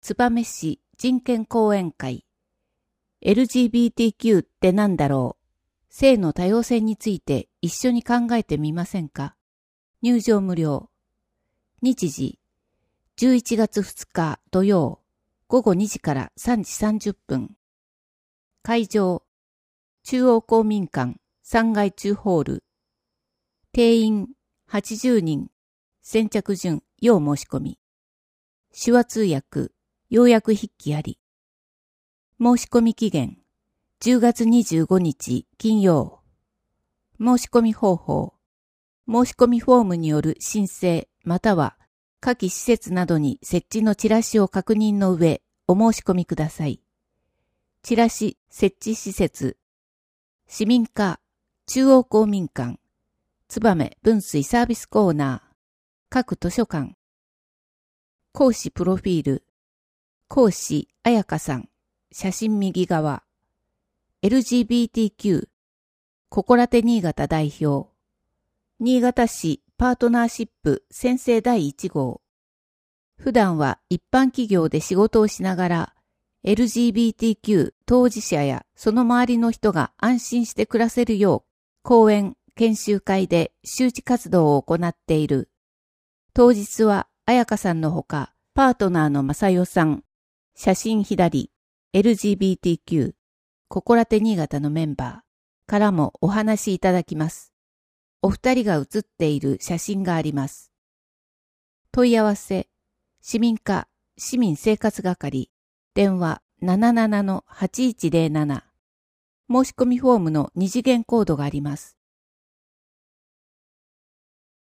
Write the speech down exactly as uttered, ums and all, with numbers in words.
燕市人権講演会。エルジービーティーキュー って何だろう。性の多様性について一緒に考えてみませんか。入場無料。日時、じゅういちがつふつか土曜、ごごにじからさんじさんじゅっぷん。会場、中央公民館さんがい中ホール。定員はちじゅうにん。先着順要申し込み。手話通訳、要約筆記あり。申し込み期限、じゅうがつにじゅうごにち金曜。申し込み方法、申し込みフォームによる申請または下記施設などに設置のチラシを確認の上、お申し込みください。チラシ設置施設、市民課、中央公民館、燕分水サービスコーナー、各図書館。講師プロフィール、講師彩香さん、写真右側。エルジービーティーキュー、ここらて新潟代表。新潟市パートナーシップ宣誓だいいち号。普段は一般企業で仕事をしながら、エルジービーティーキュー 当事者やその周りの人が安心して暮らせるよう、講演、研修会で周知活動を行っている。当日は彩香さんのほか、パートナーの正代さん、写真左、エルジービーティーキュー、ここらて新潟のメンバーからもお話しいただきます。お二人が写っている写真があります。問い合わせ、市民課、市民生活係、電話 ななななのはちいちゼロなな。申し込みフォームの二次元コードがあります。